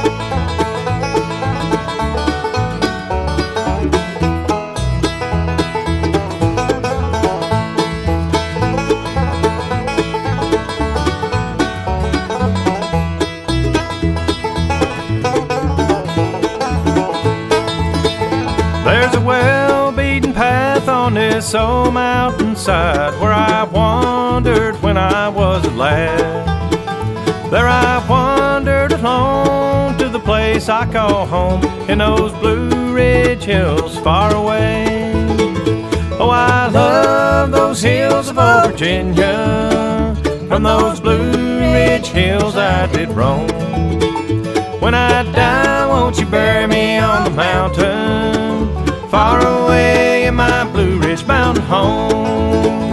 There's a well-beaten path on this old mountainside where I wandered when I was a lad. There I wandered alone to the place I call home in those Blue Ridge Hills far away. Oh, I love those hills of old Virginia. From those Blue Ridge Hills I did roam. When I die, won't you bury me on the mountain, far away in my Blue Ridge mountain home?